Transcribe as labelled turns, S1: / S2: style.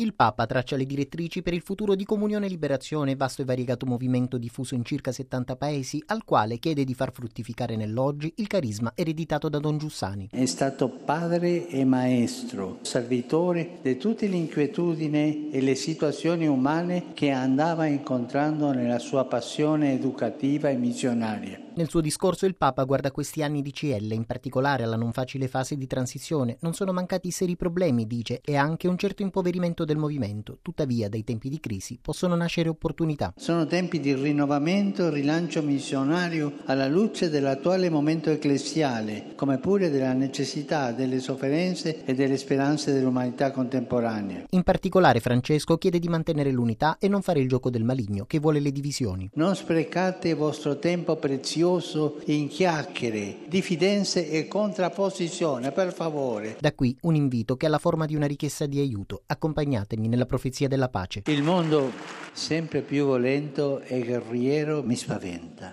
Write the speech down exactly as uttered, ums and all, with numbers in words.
S1: Il Papa traccia le direttrici per il futuro di Comunione e Liberazione, vasto e variegato movimento diffuso in circa settanta paesi, al quale chiede di far fruttificare nell'oggi il carisma ereditato da Don Giussani.
S2: È stato padre e maestro, servitore di tutte le inquietudini e le situazioni umane che andava incontrando nella sua passione educativa e missionaria.
S1: Nel suo discorso il Papa guarda questi anni di C L, in particolare alla non facile fase di transizione. Non sono mancati seri problemi, dice, e anche un certo impoverimento del movimento. Tuttavia, dai tempi di crisi possono nascere opportunità.
S2: Sono tempi di rinnovamento e rilancio missionario alla luce dell'attuale momento ecclesiale, come pure della necessità delle sofferenze e delle speranze dell'umanità contemporanea.
S1: In particolare Francesco chiede di mantenere l'unità e non fare il gioco del maligno, che vuole le divisioni.
S2: Non sprecate il vostro tempo prezioso in chiacchiere, diffidenze e contrapposizione, per favore.
S1: Da qui un invito che ha la forma di una richiesta di aiuto. Accompagnatemi nella profezia della pace.
S2: Il mondo sempre più violento e guerriero mi spaventa.